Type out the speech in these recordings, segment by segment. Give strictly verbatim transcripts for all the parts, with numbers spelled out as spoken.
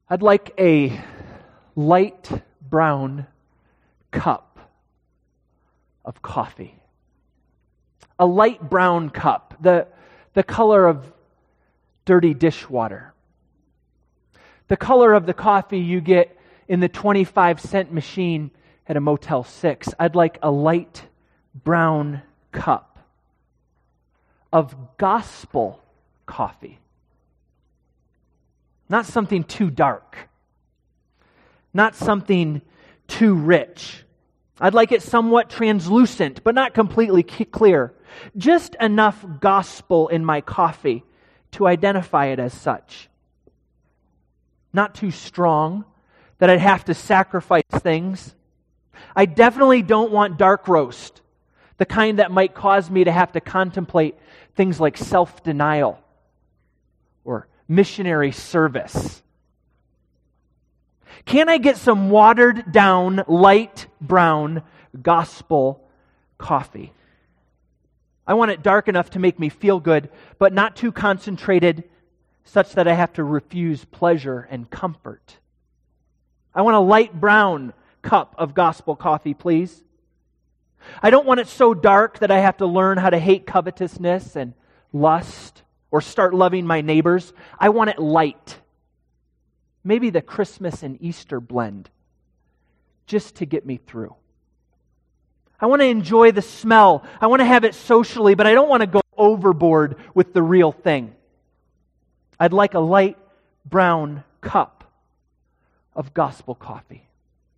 I'd like a light brown cup of coffee. A light brown cup, the, the color of dirty dishwater. The color of the coffee you get in the twenty-five cent machine at a Motel six. I'd like a light brown cup of gospel coffee. Not something too dark. Not something too rich. I'd like it somewhat translucent, but not completely clear. Just enough gospel in my coffee to identify it as such. Not too strong that I'd have to sacrifice things. I definitely don't want dark roast, the kind that might cause me to have to contemplate things like self-denial or missionary service. Can I get some watered down, light brown gospel coffee? I want it dark enough to make me feel good, but not too concentrated such that I have to refuse pleasure and comfort. I want a light brown cup of gospel coffee, please. I don't want it so dark that I have to learn how to hate covetousness and lust or start loving my neighbors. I want it light. Maybe the Christmas and Easter blend, just to get me through. I want to enjoy the smell. I want to have it socially, but I don't want to go overboard with the real thing. I'd like a light brown cup of gospel coffee.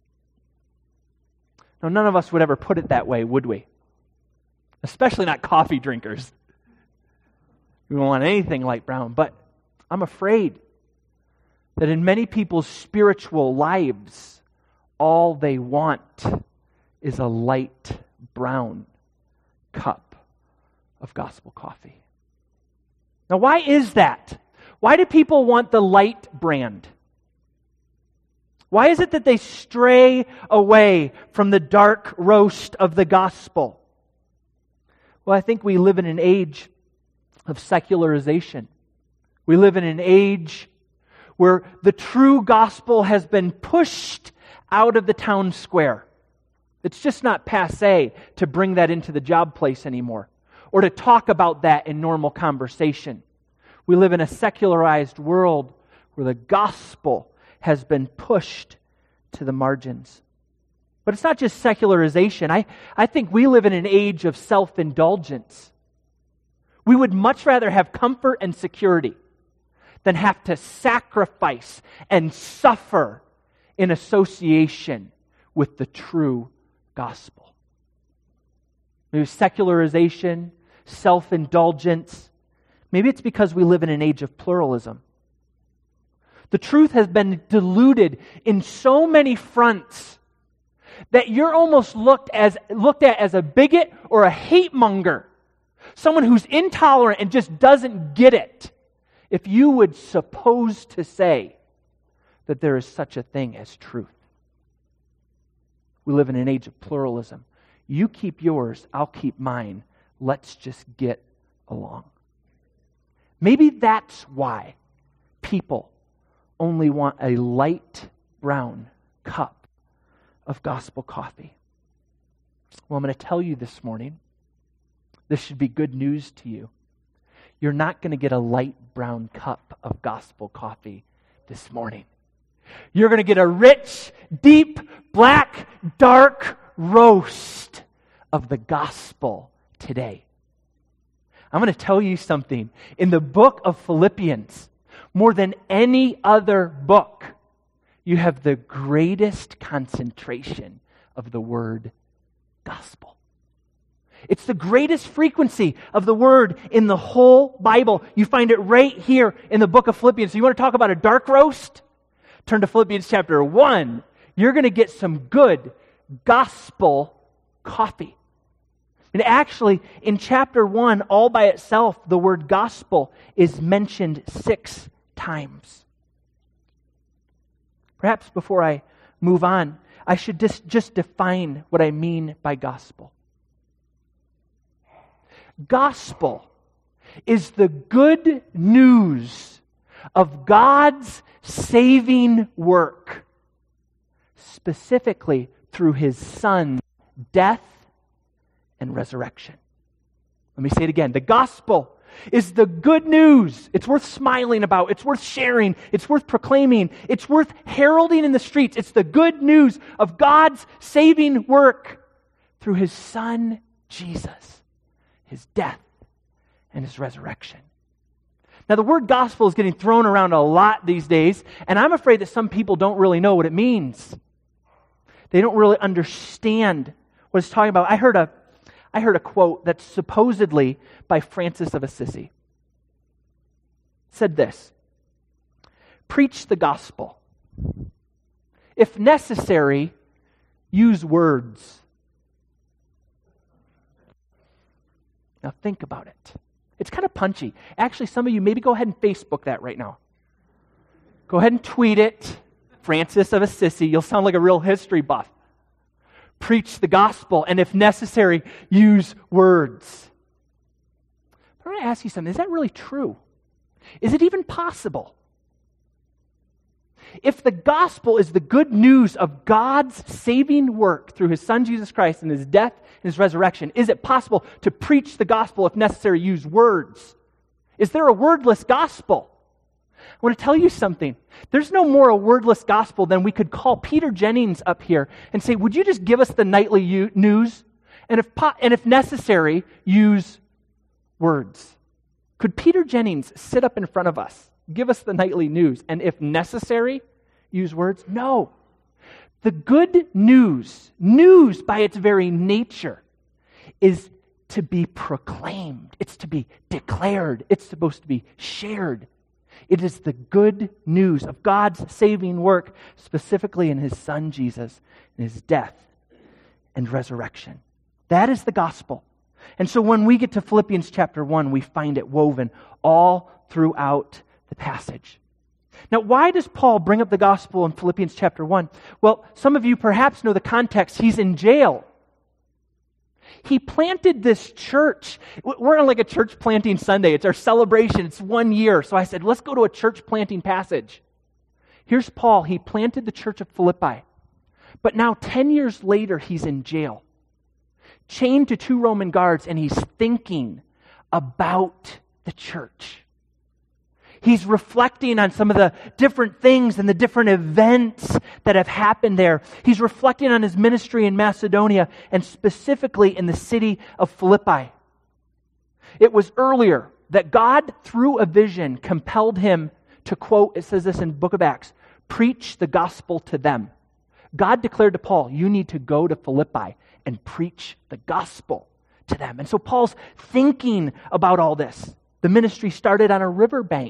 Now, none of us would ever put it that way, would we? Especially not coffee drinkers. We don't want anything light brown, but I'm afraid that in many people's spiritual lives, all they want is a light brown cup of gospel coffee. Now, why is that? Why do people want the light brand? Why is it that they stray away from the dark roast of the gospel? Well, I think we live in an age of secularization. We live in an age where the true gospel has been pushed out of the town square. It's just not passé to bring that into the job place anymore, or to talk about that in normal conversation. We live in a secularized world where the gospel has been pushed to the margins. But it's not just secularization. I, I think we live in an age of self-indulgence. We would much rather have comfort and security than have to sacrifice and suffer in association with the true gospel. Maybe secularization, self-indulgence. Maybe it's because we live in an age of pluralism. The truth has been diluted in so many fronts that you're almost looked as looked at as a bigot or a hate monger, someone who's intolerant and just doesn't get it, if you would suppose to say that there is such a thing as truth. We live in an age of pluralism. You keep yours, I'll keep mine. Let's just get along. Maybe that's why people only want a light brown cup of gospel coffee. Well, I'm going to tell you this morning, this should be good news to you. You're not going to get a light brown cup of gospel coffee this morning. You're going to get a rich, deep, black, dark roast of the gospel today. I'm going to tell you something. In the book of Philippians, more than any other book, you have the greatest concentration of the word gospel. It's the greatest frequency of the word in the whole Bible. You find it right here in the book of Philippians. So you want to talk about a dark roast? Turn to Philippians chapter one. You're going to get some good gospel coffee. And actually, in chapter one, all by itself, the word gospel is mentioned six times. Perhaps before I move on, I should just, just define what I mean by gospel. Gospel is the good news of God's saving work, specifically through His Son's death and resurrection. Let me say it again. The gospel is the good news. It's worth smiling about. It's worth sharing. It's worth proclaiming. It's worth heralding in the streets. It's the good news of God's saving work through His Son, Jesus, His death, and His resurrection. Now, the word gospel is getting thrown around a lot these days, and I'm afraid that some people don't really know what it means. They don't really understand what it's talking about. I heard a, I heard a quote that's supposedly by Francis of Assisi. It said this: "Preach the gospel. If necessary, use words." Now think about it. It's kind of punchy. Actually, some of you, maybe go ahead and Facebook that right now. Go ahead and tweet it. Francis of Assisi. You'll sound like a real history buff. Preach the gospel, and if necessary, use words. But I want to ask you something. Is that really true? Is it even possible? If the gospel is the good news of God's saving work through His Son Jesus Christ and His death and His resurrection, is it possible to preach the gospel, if necessary, use words? Is there a wordless gospel? I want to tell you something. There's no more a wordless gospel than we could call Peter Jennings up here and say, would you just give us the nightly u- news? And if, po- and if necessary, use words. Could Peter Jennings sit up in front of us, give us the nightly news, and if necessary, use words? No. The good news, news by its very nature, is to be proclaimed. It's to be declared. It's supposed to be shared. It is the good news of God's saving work, specifically in His Son Jesus, and His death and resurrection. That is the gospel. And so when we get to Philippians chapter one, we find it woven all throughout the passage. Now, why does Paul bring up the gospel in Philippians chapter one? Well, some of you perhaps know the context. He's in jail. He planted this church. We're on like a church planting Sunday. It's our celebration. It's one year. So I said, let's go to a church planting passage. Here's Paul. He planted the church of Philippi. But now ten years later, he's in jail, chained to two Roman guards, and he's thinking about the church. He's reflecting on some of the different things and the different events that have happened there. He's reflecting on his ministry in Macedonia and specifically in the city of Philippi. It was earlier that God, through a vision, compelled him to quote, it says this in the book of Acts, preach the gospel to them. God declared to Paul, you need to go to Philippi and preach the gospel to them. And so Paul's thinking about all this. The ministry started on a riverbank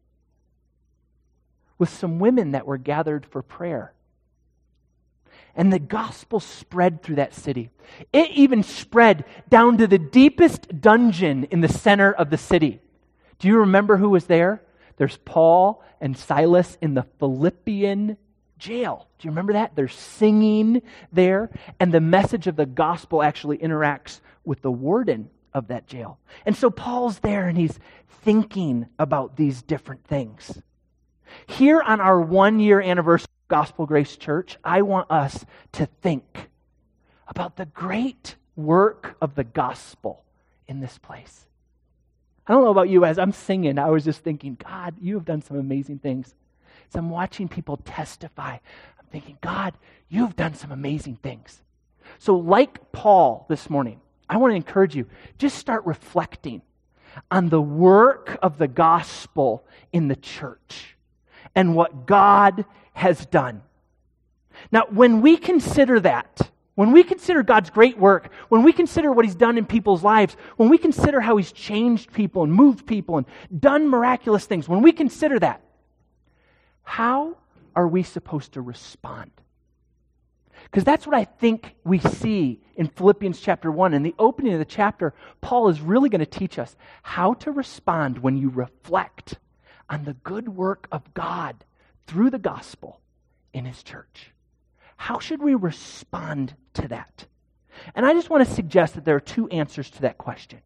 with some women that were gathered for prayer. And the gospel spread through that city. It even spread down to the deepest dungeon in the center of the city. Do you remember who was there? There's Paul and Silas in the Philippian jail. Do you remember that? They're singing there. And the message of the gospel actually interacts with the warden of that jail. And so Paul's there and he's thinking about these different things. Here on our one-year anniversary of Gospel Grace Church, I want us to think about the great work of the gospel in this place. I don't know about you, as I'm singing, I was just thinking, God, you have done some amazing things. As I'm watching people testify, I'm thinking, God, you've done some amazing things. So like Paul this morning, I want to encourage you, just start reflecting on the work of the gospel in the church and what God has done. Now, when we consider that, when we consider God's great work, when we consider what He's done in people's lives, when we consider how He's changed people and moved people and done miraculous things, when we consider that, how are we supposed to respond? Because that's what I think we see in Philippians chapter one. In the opening of the chapter, Paul is really going to teach us how to respond when you reflect on the good work of God through the gospel in His church. How should we respond to that? And I just want to suggest that there are two answers to that question.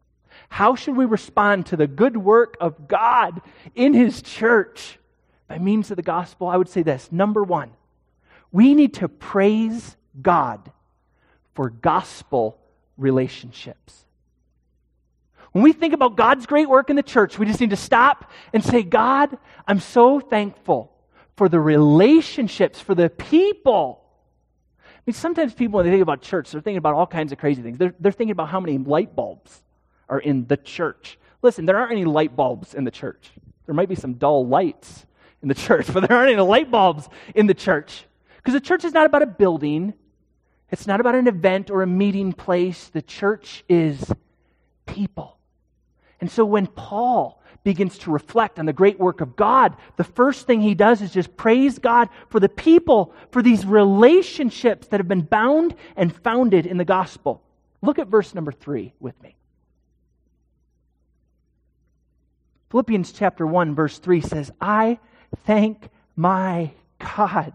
How should we respond to the good work of God in His church by means of the gospel? I would say this. Number one, we need to praise God for gospel relationships. When we think about God's great work in the church, we just need to stop and say, God, I'm so thankful for the relationships, for the people. I mean, sometimes people, when they think about church, they're thinking about all kinds of crazy things. They're, they're thinking about how many light bulbs are in the church. Listen, there aren't any light bulbs in the church. There might be some dull lights in the church, but there aren't any light bulbs in the church. Because the church is not about a building. It's not about an event or a meeting place. The church is people. And so when Paul begins to reflect on the great work of God, the first thing he does is just praise God for the people, for these relationships that have been bound and founded in the gospel. Look at verse number three with me. Philippians chapter one, verse three says, I thank my God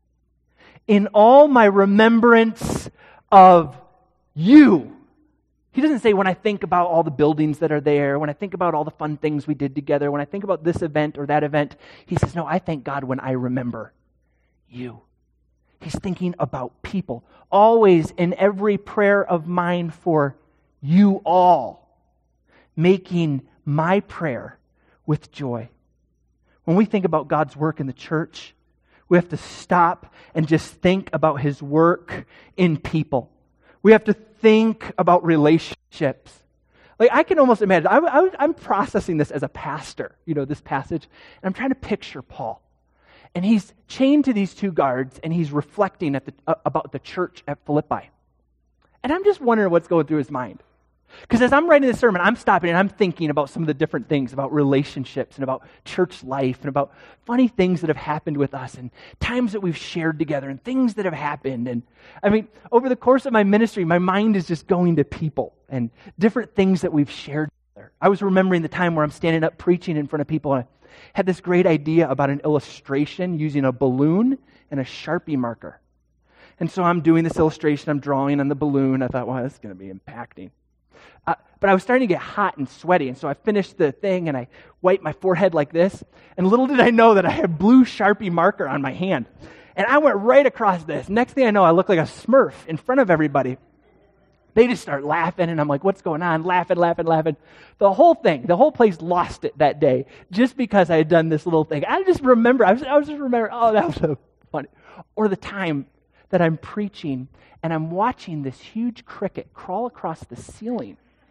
in all my remembrance of you. He doesn't say, when I think about all the buildings that are there, when I think about all the fun things we did together, when I think about this event or that event. He says, no, I thank God when I remember you. He's thinking about people. Always in every prayer of mine for you all, making my prayer with joy. When we think about God's work in the church, we have to stop and just think about His work in people. We have to think about relationships. Like, I can almost imagine, I, I, I'm processing this as a pastor, you know, this passage, and I'm trying to picture Paul. And he's chained to these two guards, and he's reflecting at the, uh, about the church at Philippi. And I'm just wondering what's going through his mind. Because as I'm writing this sermon, I'm stopping and I'm thinking about some of the different things, about relationships and about church life and about funny things that have happened with us and times that we've shared together and things that have happened. And I mean, over the course of my ministry, my mind is just going to people and different things that we've shared together. I was remembering the time where I'm standing up preaching in front of people, and I had this great idea about an illustration using a balloon and a Sharpie marker. And so I'm doing this illustration, I'm drawing on the balloon. I thought, wow, this is going to be impacting. Uh, but I was starting to get hot and sweaty, and so I finished the thing, and I wiped my forehead like this, and little did I know that I had blue Sharpie marker on my hand. And I went right across this. Next thing I know, I look like a Smurf in front of everybody. They just start laughing, and I'm like, what's going on? Laughing, laughing, laughing. The whole thing, the whole place lost it that day, just because I had done this little thing. I just remember, I was, I was just remembering, oh, that was so funny. Or the time that I'm preaching, and I'm watching this huge cricket crawl across the ceiling.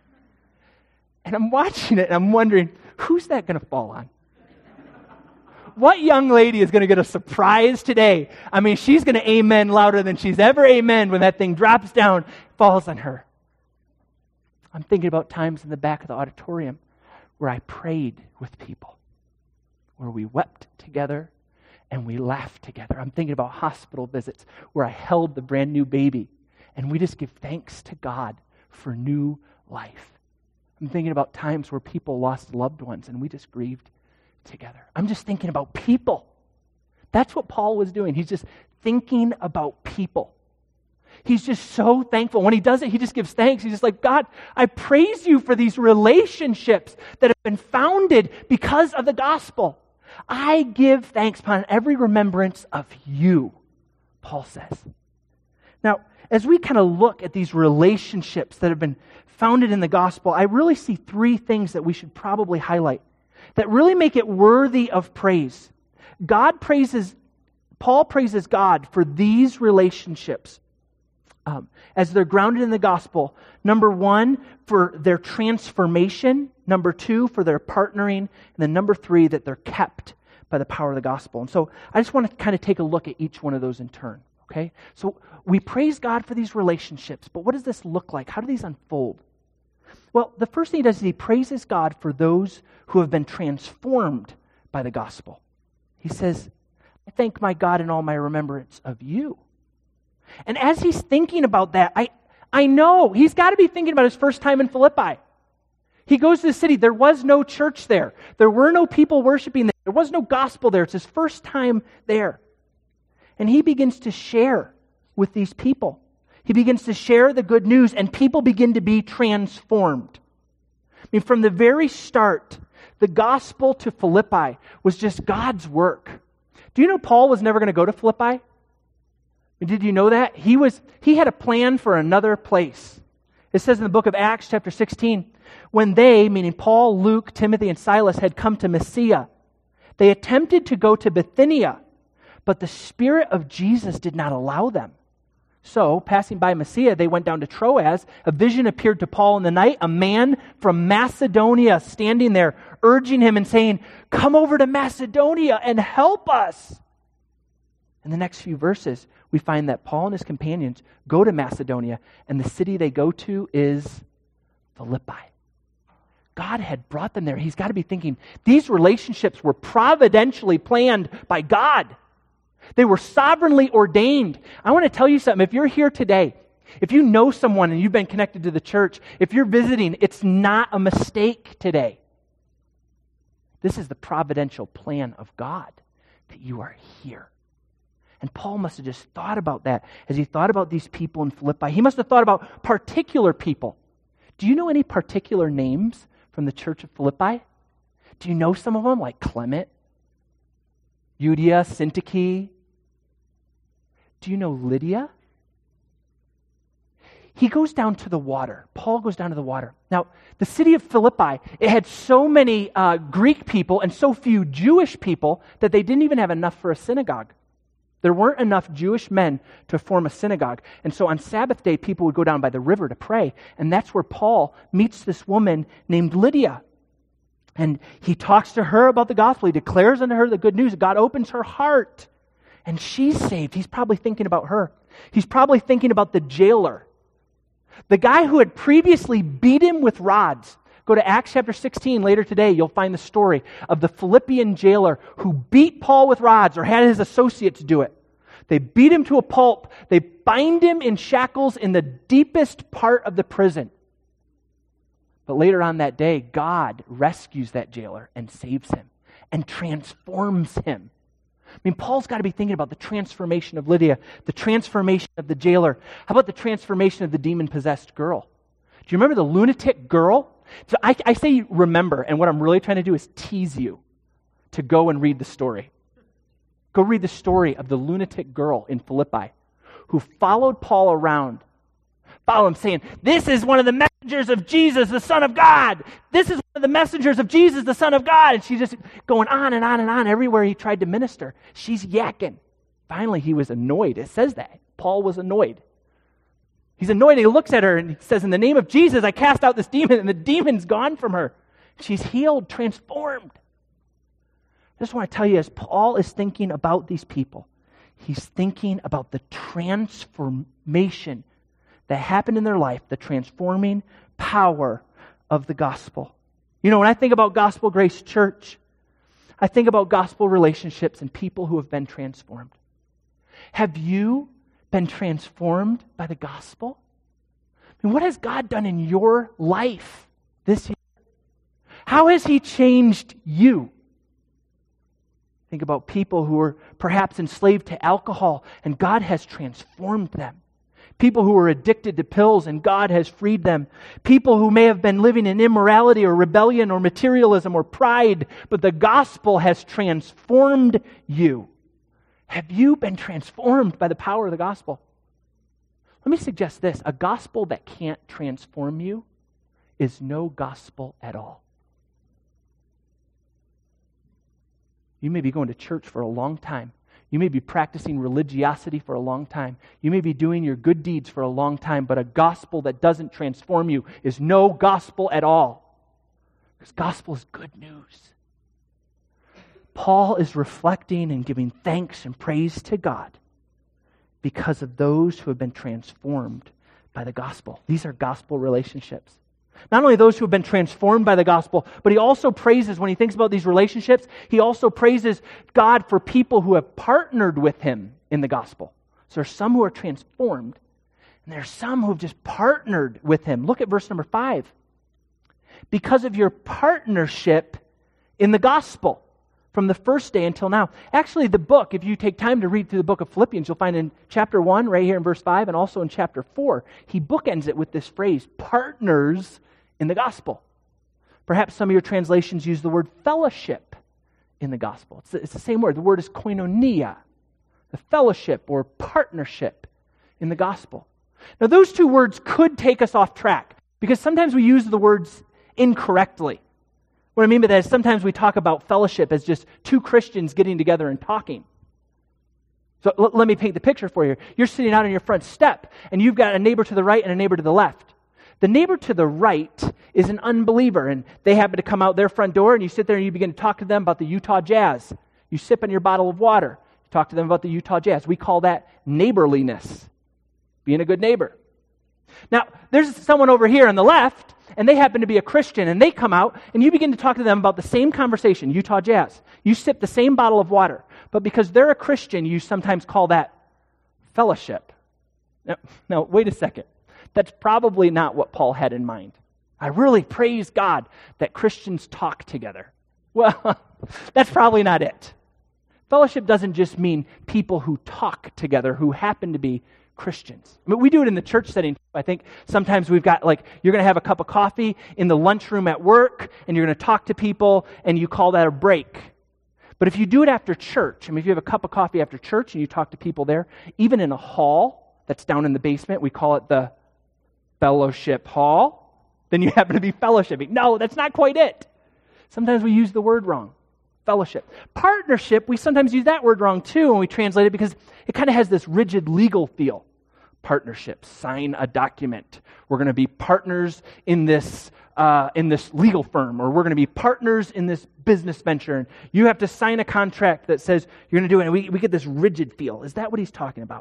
And I'm watching it, and I'm wondering, who's that going to fall on? What young lady is going to get a surprise today? I mean, she's going to amen louder than she's ever amen when that thing drops down, falls on her. I'm thinking about times in the back of the auditorium where I prayed with people, where we wept together and we laughed together. I'm thinking about hospital visits where I held the brand new baby and we just give thanks to God for new life. I'm thinking about times where people lost loved ones and we just grieved together. I'm just thinking about people. That's what Paul was doing. He's just thinking about people. He's just so thankful. When he does it, he just gives thanks. He's just like, God, I praise you for these relationships that have been founded because of the gospel. I give thanks upon every remembrance of you, Paul says. Now, as we kind of look at these relationships that have been founded in the gospel, I really see three things that we should probably highlight that really make it worthy of praise. God praises, Paul praises God for these relationships um, as they're grounded in the gospel. Number one, for their transformation. Number two, for their partnering. And then number three, that they're kept by the power of the gospel. And so I just want to kind of take a look at each one of those in turn. Okay? So we praise God for these relationships, but what does this look like? How do these unfold? Well, the first thing he does is he praises God for those who have been transformed by the gospel. He says, I thank my God in all my remembrance of you. And as he's thinking about that, I, I know he's got to be thinking about his first time in Philippi. He goes to the city. There was no church there. There were no people worshiping there. There was no gospel there. It's his first time there. And he begins to share with these people. He begins to share the good news, and people begin to be transformed. I mean, from the very start, the gospel to Philippi was just God's work. Do you know Paul was never going to go to Philippi? Did you know that? He was he had a plan for another place. It says in the book of Acts chapter sixteen, when they, meaning Paul, Luke, Timothy, and Silas, had come to Mysia, they attempted to go to Bithynia, but the Spirit of Jesus did not allow them. So, passing by Mysia, they went down to Troas. A vision appeared to Paul in the night, a man from Macedonia standing there, urging him and saying, "Come over to Macedonia and help us." In the next few verses, we find that Paul and his companions go to Macedonia, and the city they go to is Philippi. God had brought them there. He's got to be thinking, these relationships were providentially planned by God. They were sovereignly ordained. I want to tell you something. If you're here today, if you know someone and you've been connected to the church, if you're visiting, it's not a mistake today. This is the providential plan of God, that you are here. And Paul must have just thought about that as he thought about these people in Philippi. He must have thought about particular people. Do you know any particular names from the church of Philippi? Do you know some of them, like Clement, Euodia, Syntyche? Do you know Lydia? He goes down to the water. Paul goes down to the water. Now, the city of Philippi, it had so many uh, Greek people and so few Jewish people that they didn't even have enough for a synagogue. There weren't enough Jewish men to form a synagogue. And so on Sabbath day, people would go down by the river to pray. And that's where Paul meets this woman named Lydia. And he talks to her about the gospel. He declares unto her the good news. God opens her heart. And she's saved. He's probably thinking about her. He's probably thinking about the jailer. The guy who had previously beat him with rods. Go to Acts chapter sixteen later today. You'll find the story of the Philippian jailer who beat Paul with rods, or had his associates do it. They beat him to a pulp. They bind him in shackles in the deepest part of the prison. But later on that day, God rescues that jailer and saves him and transforms him. I mean, Paul's got to be thinking about the transformation of Lydia, the transformation of the jailer. How about the transformation of the demon-possessed girl? Do you remember the lunatic girl? So I, I say remember, and what I'm really trying to do is tease you to go and read the story. Go read the story of the lunatic girl in Philippi who followed Paul around, followed him saying, "This is one of the messengers of Jesus, the Son of God. This is one of the messengers of Jesus, the Son of God." And she's just going on and on and on everywhere he tried to minister. She's yakking. Finally, he was annoyed. It says that. Paul was annoyed. He's annoyed and he looks at her and he says, "In the name of Jesus, I cast out this demon," and the demon's gone from her. She's healed, transformed. I just want to tell you, as Paul is thinking about these people, he's thinking about the transformation that happened in their life, the transforming power of the gospel. You know, when I think about Gospel Grace Church, I think about gospel relationships and people who have been transformed. Have you been transformed by the gospel? I mean, what has God done in your life this year? How has He changed you? Think about people who are perhaps enslaved to alcohol and God has transformed them. People who are addicted to pills and God has freed them. People who may have been living in immorality or rebellion or materialism or pride, but the gospel has transformed you. Have you been transformed by the power of the gospel? Let me suggest this. A gospel that can't transform you is no gospel at all. You may be going to church for a long time. You may be practicing religiosity for a long time. You may be doing your good deeds for a long time, but a gospel that doesn't transform you is no gospel at all. Because gospel is good news. Paul is reflecting and giving thanks and praise to God because of those who have been transformed by the gospel. These are gospel relationships. Not only those who have been transformed by the gospel, but he also praises, when he thinks about these relationships, he also praises God for people who have partnered with him in the gospel. So there's some who are transformed, and there's some who have just partnered with him. Look at verse number five. Because of your partnership in the gospel from the first day until now. Actually, the book, if you take time to read through the book of Philippians, you'll find in chapter one, right here in verse five, and also in chapter four, he bookends it with this phrase, partners in the gospel. Perhaps some of your translations use the word fellowship in the gospel. It's the, it's the same word. The word is koinonia, the fellowship or partnership in the gospel. Now, those two words could take us off track because sometimes we use the words incorrectly. What I mean by that is sometimes we talk about fellowship as just two Christians getting together and talking. So l- let me paint the picture for you. You're sitting out on your front step, and you've got a neighbor to the right and a neighbor to the left. The neighbor to the right is an unbeliever, and they happen to come out their front door, and you sit there and you begin to talk to them about the Utah Jazz. You sip on your bottle of water. You talk to them about the Utah Jazz. We call that neighborliness, being a good neighbor. Now, there's someone over here on the left, and they happen to be a Christian, and they come out, and you begin to talk to them about the same conversation, Utah Jazz. You sip the same bottle of water, but because they're a Christian, you sometimes call that fellowship. Now, now wait a second. That's probably not what Paul had in mind. I really praise God that Christians talk together. Well, that's probably not it. Fellowship doesn't just mean people who talk together who happen to be Christians. I mean, we do it in the church setting. I think sometimes we've got like, you're going to have a cup of coffee in the lunchroom at work, and you're going to talk to people, and you call that a break. But if you do it after church, I mean, if you have a cup of coffee after church and you talk to people there, even in a hall that's down in the basement, we call it the fellowship hall, then you happen to be fellowshipping. No, that's not quite it. Sometimes we use the word wrong. Fellowship. Partnership, we sometimes use that word wrong too when we translate it because it kind of has this rigid legal feel. Partnership, sign a document. We're going to be partners in this uh, in this legal firm, or we're going to be partners in this business venture, and you have to sign a contract that says you're going to do it, and we, we get this rigid feel. Is that what he's talking about?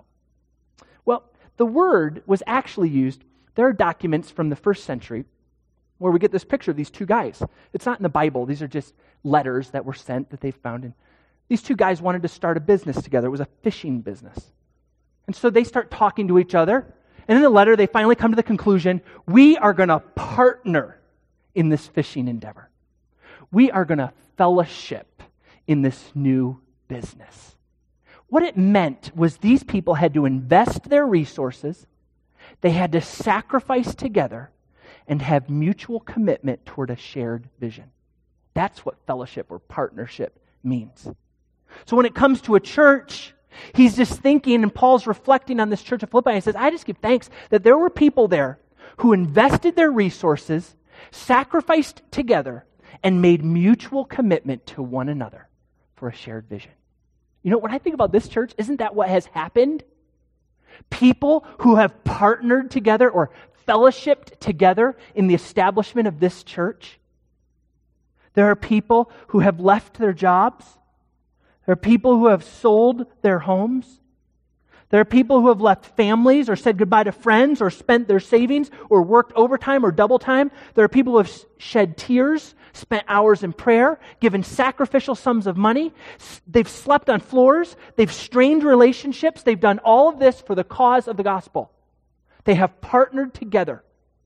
Well, the word was actually used. There are documents from the first century where we get this picture of these two guys. It's not in the Bible. These are just letters that were sent that they found. And these two guys wanted to start a business together. It was a fishing business. And so they start talking to each other. And in the letter, they finally come to the conclusion, we are going to partner in this fishing endeavor. We are going to fellowship in this new business. What it meant was these people had to invest their resources. They had to sacrifice together and have mutual commitment toward a shared vision. That's what fellowship or partnership means. So when it comes to a church, he's just thinking, and Paul's reflecting on this church of Philippi, and he says, I just give thanks that there were people there who invested their resources, sacrificed together, and made mutual commitment to one another for a shared vision. You know, when I think about this church, isn't that what has happened? People who have partnered together or fellowshipped together in the establishment of this church. There are people who have left their jobs. There are people who have sold their homes. There are people who have left families or said goodbye to friends or spent their savings or worked overtime or double time. There are people who have shed tears, spent hours in prayer, given sacrificial sums of money. They've slept on floors. They've strained relationships. They've done all of this for the cause of the gospel. They have partnered together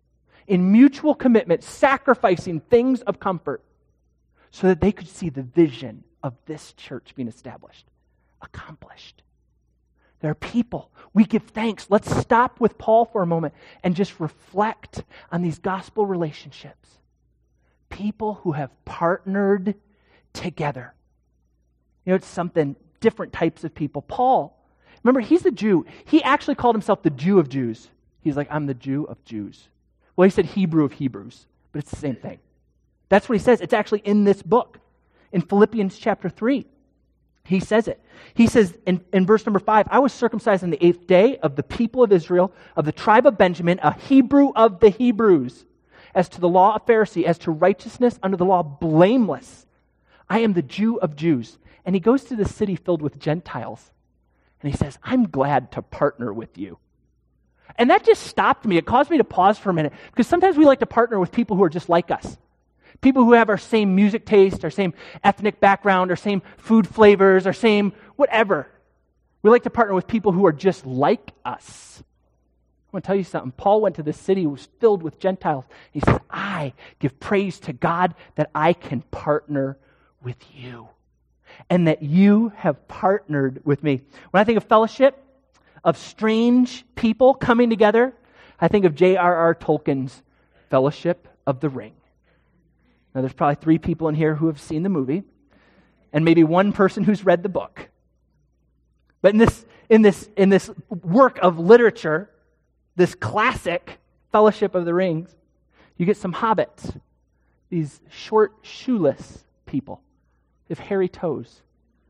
in mutual commitment, sacrificing things of comfort so that they could see the vision of this church being established, accomplished. There are people. We give thanks. Let's stop with Paul for a moment and just reflect on these gospel relationships. People who have partnered together. You know, it's something, different types of people. Paul, remember, he's a Jew. He actually called himself the Jew of Jews. He's like, I'm the Jew of Jews. Well, he said Hebrew of Hebrews, but it's the same thing. That's what he says. It's actually in this book. In Philippians chapter three, he says it. He says in, in verse number five, I was circumcised on the eighth day of the people of Israel, of the tribe of Benjamin, a Hebrew of the Hebrews. As to the law of Pharisee, as to righteousness under the law, blameless. I am the Jew of Jews. And he goes to the city filled with Gentiles. And he says, I'm glad to partner with you. And that just stopped me. It caused me to pause for a minute. Because sometimes we like to partner with people who are just like us. People who have our same music taste, our same ethnic background, our same food flavors, our same whatever. We like to partner with people who are just like us. I want to tell you something. Paul went to this city, was filled with Gentiles. He says, I give praise to God that I can partner with you. And that you have partnered with me. When I think of fellowship, of strange people coming together, I think of J R R Tolkien's Fellowship of the Ring. Now, there's probably three people in here who have seen the movie, and maybe one person who's read the book. But in this, in this, in this work of literature, this classic Fellowship of the Rings, you get some hobbits, these short, shoeless people with hairy toes.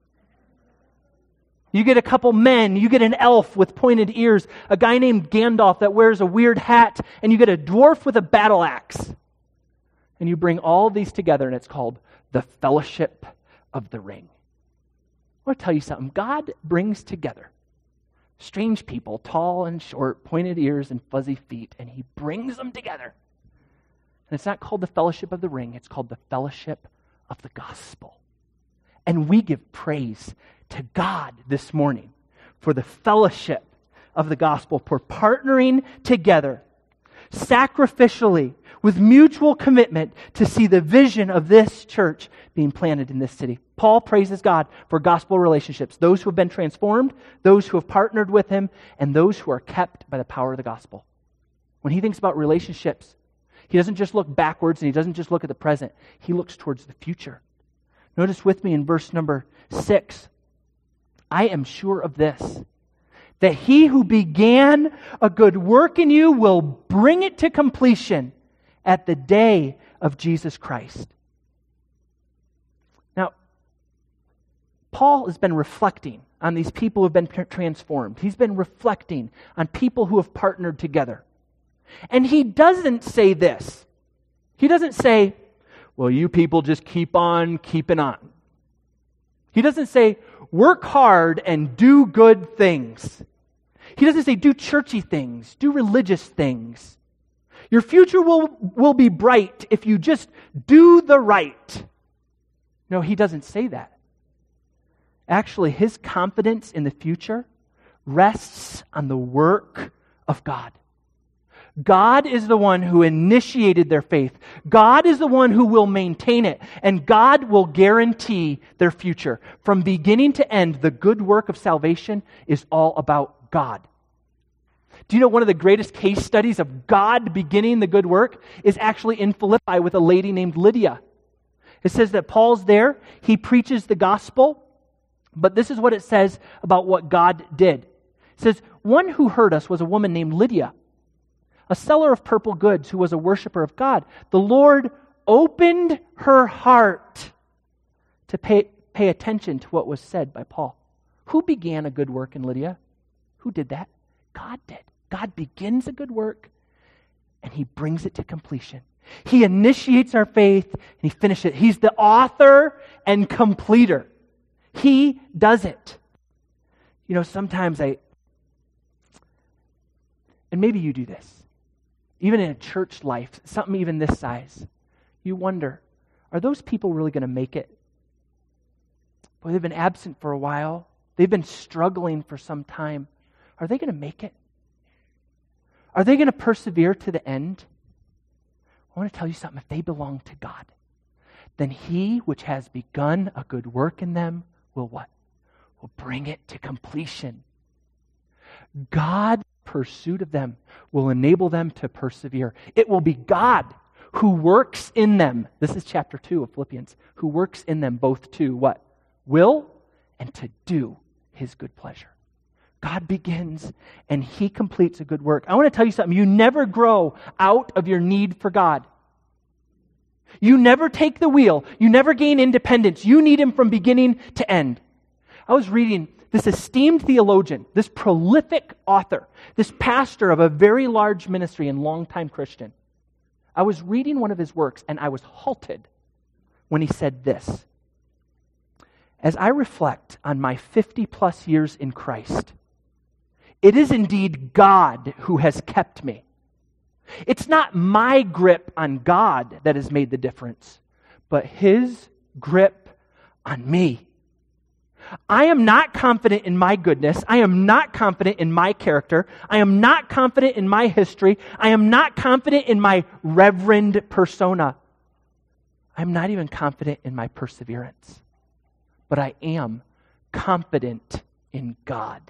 You get a couple men, you get an elf with pointed ears, a guy named Gandalf that wears a weird hat, and you get a dwarf with a battle axe. And you bring all these together, and it's called the Fellowship of the Ring. I want to tell you something. God brings together strange people, tall and short, pointed ears and fuzzy feet, and he brings them together. And it's not called the Fellowship of the Ring, it's called the Fellowship of the Gospel. And we give praise to God this morning for the fellowship of the gospel, for partnering together sacrificially with mutual commitment to see the vision of this church being planted in this city. Paul praises God for gospel relationships, those who have been transformed, those who have partnered with him, and those who are kept by the power of the gospel. When he thinks about relationships, he doesn't just look backwards and he doesn't just look at the present. He looks towards the future. Notice with me in verse number six, I am sure of this, that he who began a good work in you will bring it to completion at the day of Jesus Christ. Now, Paul has been reflecting on these people who have been transformed. He's been reflecting on people who have partnered together. And he doesn't say this. He doesn't say, well, you people just keep on keeping on. He doesn't say, work hard and do good things. He doesn't say, do churchy things, do religious things. Your future will, will be bright if you just do the right. No, he doesn't say that. Actually, his confidence in the future rests on the work of God. God is the one who initiated their faith. God is the one who will maintain it. And God will guarantee their future. From beginning to end, the good work of salvation is all about God. Do you know one of the greatest case studies of God beginning the good work is actually in Philippi with a lady named Lydia? It says that Paul's there. He preaches the gospel. But this is what it says about what God did. It says, one who heard us was a woman named Lydia, a seller of purple goods who was a worshiper of God. The Lord opened her heart to pay, pay attention to what was said by Paul. Who began a good work in Lydia? Who did that? God did. God begins a good work and he brings it to completion. He initiates our faith and he finishes it. He's the author and completer. He does it. You know, sometimes I, and maybe you do this, even in a church life, something even this size, you wonder, are those people really going to make it? Boy, they've been absent for a while. They've been struggling for some time. Are they going to make it? Are they going to persevere to the end? I want to tell you something. If they belong to God, then he which has begun a good work in them will what? Will bring it to completion. God's pursuit of them will enable them to persevere. It will be God who works in them. This is chapter two of Philippians. Who works in them both to what? Will and to do his good pleasure. God begins and he completes a good work. I want to tell you something. You never grow out of your need for God. You never take the wheel. You never gain independence. You need him from beginning to end. I was reading this esteemed theologian, this prolific author, this pastor of a very large ministry and longtime Christian. I was reading one of his works and I was halted when he said this. As I reflect on my fifty plus years in Christ, it is indeed God who has kept me. It's not my grip on God that has made the difference, but his grip on me. I am not confident in my goodness. I am not confident in my character. I am not confident in my history. I am not confident in my reverend persona. I'm not even confident in my perseverance. But I am confident in God.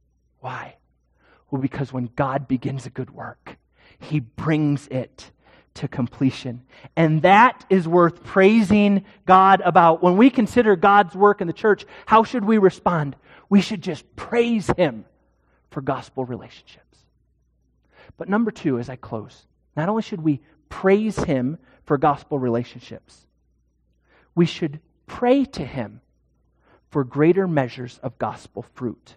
Why? Well, because when God begins a good work, he brings it to completion. And that is worth praising God about. When we consider God's work in the church, how should we respond? We should just praise Him for gospel relationships. But number two, as I close, not only should we praise Him for gospel relationships, we should pray to Him for greater measures of gospel fruit.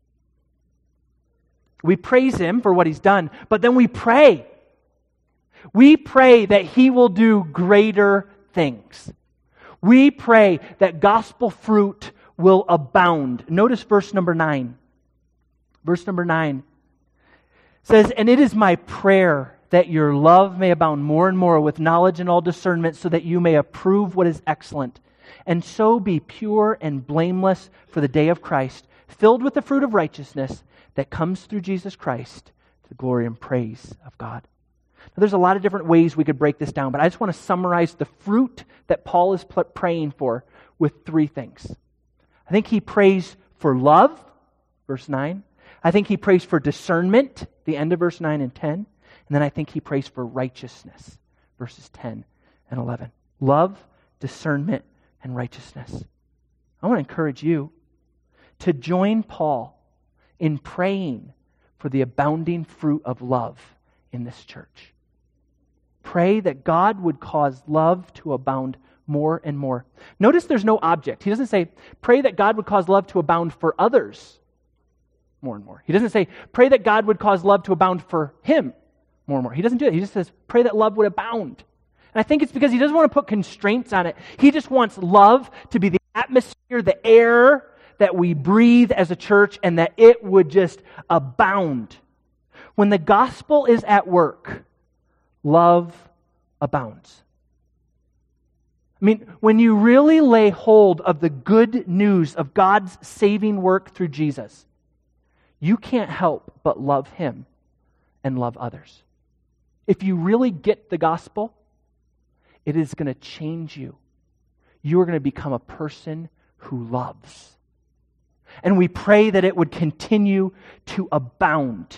We praise Him for what He's done, but then we pray. We pray that He will do greater things. We pray that gospel fruit will abound. Notice verse number nine. Verse number nine says, "And it is my prayer that your love may abound more and more with knowledge and all discernment, so that you may approve what is excellent, and so be pure and blameless for the day of Christ, filled with the fruit of righteousness that comes through Jesus Christ, to the glory and praise of God." Now, there's a lot of different ways we could break this down, but I just want to summarize the fruit that Paul is praying for with three things. I think he prays for love, verse nine. I think he prays for discernment, the end of verse nine and ten. And then I think he prays for righteousness, verses ten and eleven. Love, discernment, and righteousness. I want to encourage you to join Paul in praying for the abounding fruit of love in this church. Pray that God would cause love to abound more and more. Notice there's no object. He doesn't say, pray that God would cause love to abound for others more and more. He doesn't say, pray that God would cause love to abound for him more and more. He doesn't do it. He just says, pray that love would abound. And I think it's because he doesn't want to put constraints on it. He just wants love to be the atmosphere, the air that we breathe as a church, and that it would just abound. When the gospel is at work, love abounds. I mean, when you really lay hold of the good news of God's saving work through Jesus, you can't help but love Him and love others. If you really get the gospel, it is going to change you. You are going to become a person who loves. And we pray that it would continue to abound.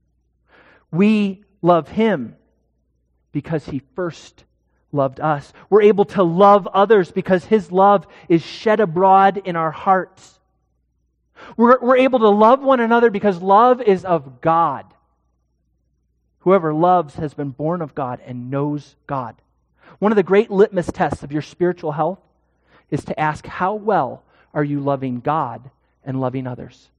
We love Him because He first loved us. We're able to love others because His love is shed abroad in our hearts. We're, we're able to love one another because love is of God. Whoever loves has been born of God and knows God. One of the great litmus tests of your spiritual health is to ask, how well are you loving God and loving others?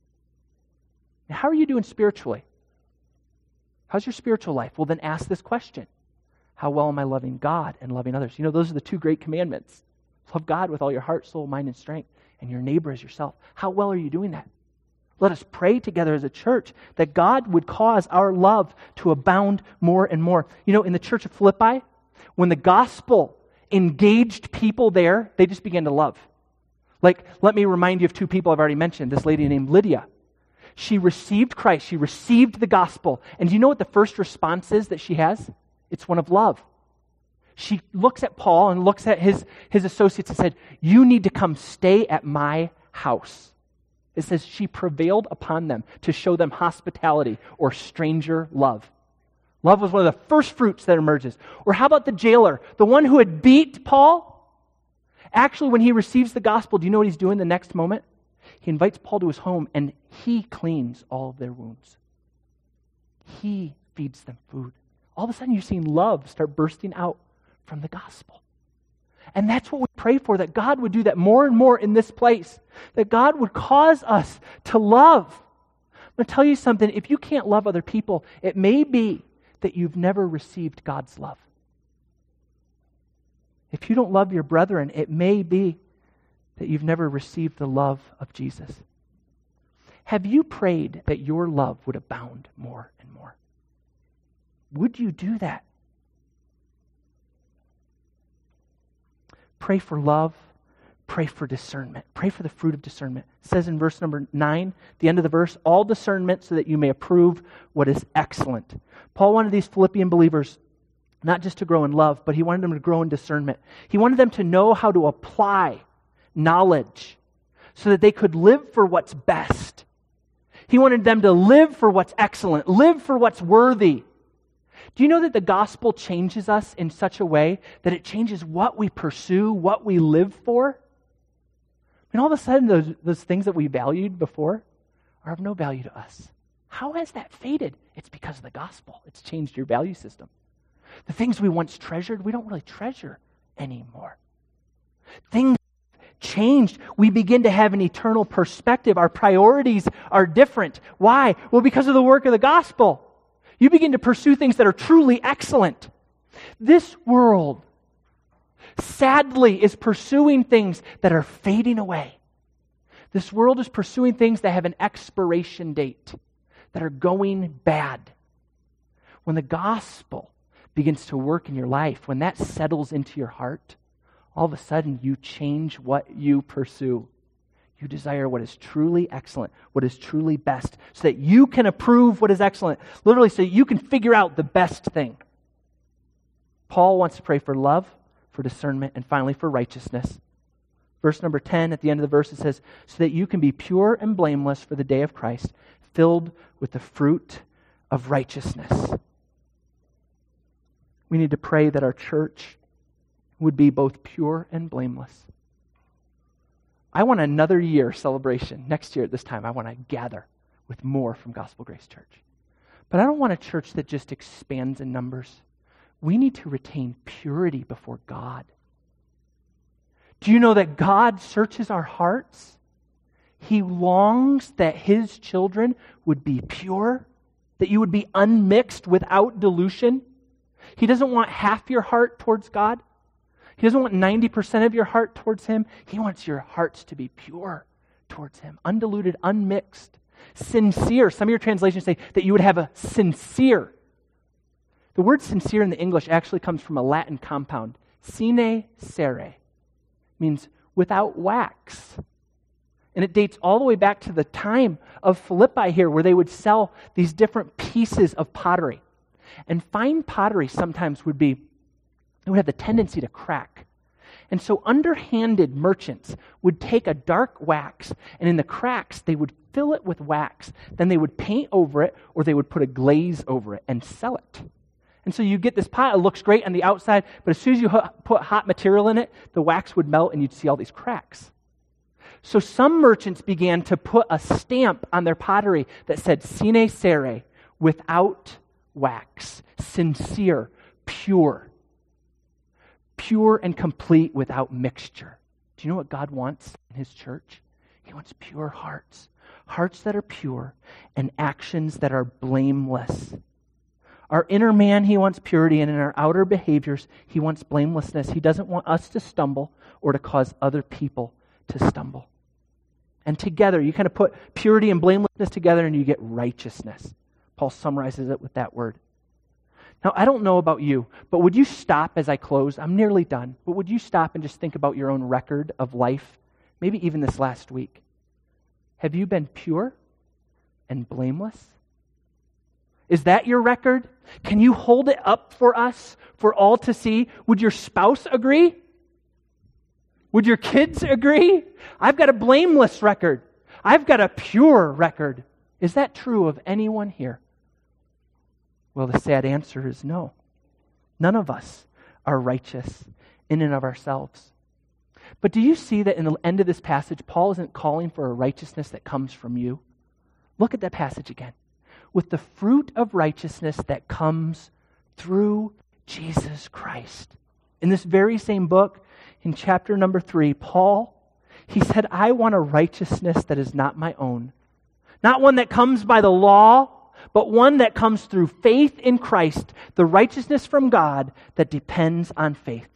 Now, how are you doing spiritually? How's your spiritual life? Well, then ask this question. How well am I loving God and loving others? You know, those are the two great commandments. Love God with all your heart, soul, mind, and strength, and your neighbor as yourself. How well are you doing that? Let us pray together as a church that God would cause our love to abound more and more. You know, in the church of Philippi, when the gospel engaged people there, they just began to love. Like, let me remind you of two people I've already mentioned. This lady named Lydia. She received Christ. She received the gospel. And do you know what the first response is that she has? It's one of love. She looks at Paul and looks at his, his associates and said, you need to come stay at my house. It says she prevailed upon them to show them hospitality or stranger love. Love was one of the first fruits that emerges. Or how about the jailer, the one who had beat Paul? Actually, when he receives the gospel, do you know what he's doing the next moment? He invites Paul to his home and he cleans all of their wounds. He feeds them food. All of a sudden you're seeing love start bursting out from the gospel. And that's what we pray for, that God would do that more and more in this place. That God would cause us to love. I'm going to tell you something. If you can't love other people, it may be that you've never received God's love. If you don't love your brethren, it may be that you've never received the love of Jesus. Have you prayed that your love would abound more and more? Would you do that? Pray for love. Pray for discernment. Pray for the fruit of discernment. It says in verse number nine, the end of the verse, all discernment so that you may approve what is excellent. Paul wanted these Philippian believers not just to grow in love, but he wanted them to grow in discernment. He wanted them to know how to apply knowledge so that they could live for what's best. He wanted them to live for what's excellent, live for what's worthy. Do you know that the gospel changes us in such a way that it changes what we pursue, what we live for? And all of a sudden, those, those things that we valued before are of no value to us. How has that faded? It's because of the gospel. It's changed your value system. The things we once treasured, we don't really treasure anymore. Things changed. We begin to have an eternal perspective. Our priorities are different. Why? Well, because of the work of the gospel. You begin to pursue things that are truly excellent. This world, sadly, is pursuing things that are fading away. This world is pursuing things that have an expiration date, that are going bad. When the gospel begins to work in your life, when that settles into your heart, all of a sudden you change what you pursue. You desire what is truly excellent, what is truly best, so that you can approve what is excellent. Literally, so you can figure out the best thing. Paul wants to pray for love, for discernment, and finally for righteousness. Verse number ten, at the end of the verse, it says, so that you can be pure and blameless for the day of Christ, filled with the fruit of righteousness. We need to pray that our church would be both pure and blameless. I want another year celebration. Next year at this time, I want to gather with more from Gospel Grace Church. But I don't want a church that just expands in numbers. We need to retain purity before God. Do you know that God searches our hearts? He longs that His children would be pure, that you would be unmixed without dilution. He doesn't want half your heart towards God. He doesn't want ninety percent of your heart towards Him. He wants your hearts to be pure towards Him, undiluted, unmixed, sincere. Some of your translations say that you would have a sincere. The word sincere in the English actually comes from a Latin compound, sine cere, means without wax. And it dates all the way back to the time of Philippi here, where they would sell these different pieces of pottery. And fine pottery sometimes would be, it would have the tendency to crack. And so underhanded merchants would take a dark wax, and in the cracks, they would fill it with wax. Then they would paint over it, or they would put a glaze over it and sell it. And so you get this pot, it looks great on the outside, but as soon as you put hot material in it, the wax would melt and you'd see all these cracks. So some merchants began to put a stamp on their pottery that said sine cere, without wax, sincere, pure. Pure and complete without mixture. Do you know what God wants in His church? He wants pure hearts. Hearts that are pure and actions that are blameless. Our inner man, He wants purity, and in our outer behaviors, He wants blamelessness. He doesn't want us to stumble or to cause other people to stumble. And together, you kind of put purity and blamelessness together and you get righteousness. Paul summarizes it with that word. Now, I don't know about you, but would you stop as I close? I'm nearly done. But would you stop and just think about your own record of life, maybe even this last week? Have you been pure and blameless? Is that your record? Can you hold it up for us, for all to see? Would your spouse agree? Would your kids agree? I've got a blameless record. I've got a pure record. Is that true of anyone here? Well, the sad answer is no. None of us are righteous in and of ourselves. But do you see that in the end of this passage, Paul isn't calling for a righteousness that comes from you? Look at that passage again. With the fruit of righteousness that comes through Jesus Christ. In this very same book, in chapter number three, Paul, he said, I want a righteousness that is not my own. Not one that comes by the law, but one that comes through faith in Christ, the righteousness from God that depends on faith.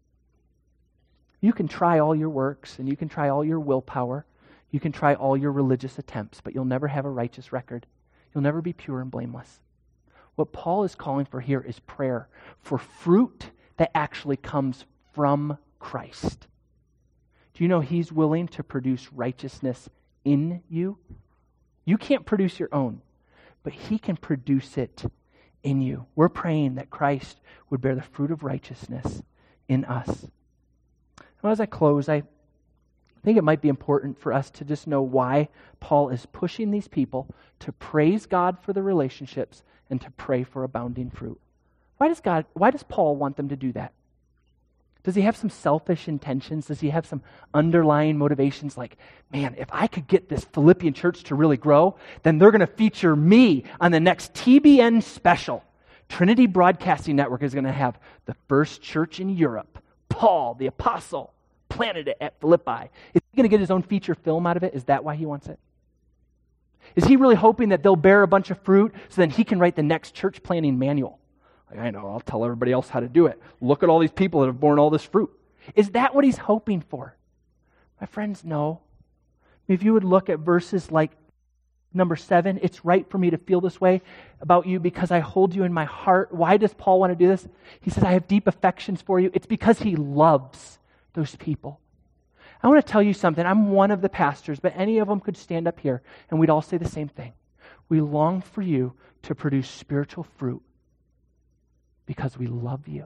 You can try all your works, and you can try all your willpower, you can try all your religious attempts, but you'll never have a righteous record. You'll never be pure and blameless. What Paul is calling for here is prayer for fruit that actually comes from Christ. Do you know He's willing to produce righteousness in you? You can't produce your own, but He can produce it in you. We're praying that Christ would bear the fruit of righteousness in us. Now, as I close, I think it might be important for us to just know why Paul is pushing these people to praise God for the relationships and to pray for abounding fruit. Why does God, why does Paul want them to do that? Does he have some selfish intentions? Does he have some underlying motivations like, man, if I could get this Philippian church to really grow, then they're going to feature me on the next T B N special. Trinity Broadcasting Network is going to have the first church in Europe, Paul, the apostle, planted it at Philippi. Is he going to get his own feature film out of it? Is that why he wants it? Is he really hoping that they'll bear a bunch of fruit so then he can write the next church planning manual? Like, I know, I'll tell everybody else how to do it. Look at all these people that have borne all this fruit. Is that what he's hoping for? My friends, no. If you would look at verses like number seven, it's right for me to feel this way about you because I hold you in my heart. Why does Paul want to do this? He says, I have deep affections for you. It's because he loves those people. I want to tell you something. I'm one of the pastors, but any of them could stand up here and we'd all say the same thing. We long for you to produce spiritual fruit because we love you.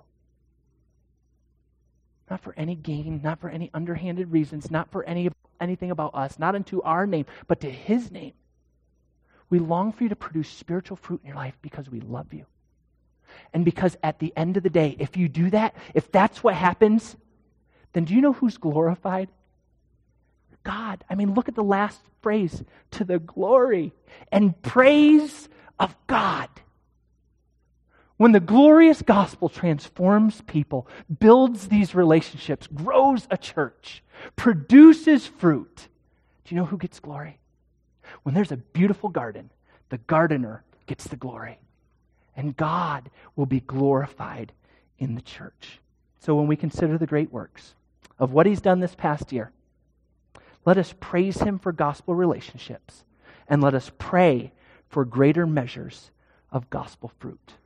Not for any gain, not for any underhanded reasons, not for any anything about us, not unto our name, but to his name. We long for you to produce spiritual fruit in your life because we love you. And because at the end of the day, if you do that, if that's what happens, then do you know who's glorified? God. I mean, look at the last phrase, to the glory and praise of God. When the glorious gospel transforms people, builds these relationships, grows a church, produces fruit, do you know who gets glory? When there's a beautiful garden, the gardener gets the glory. And God will be glorified in the church. So when we consider the great works of what he's done this past year, let us praise him for gospel relationships, and let us pray for greater measures of gospel fruit.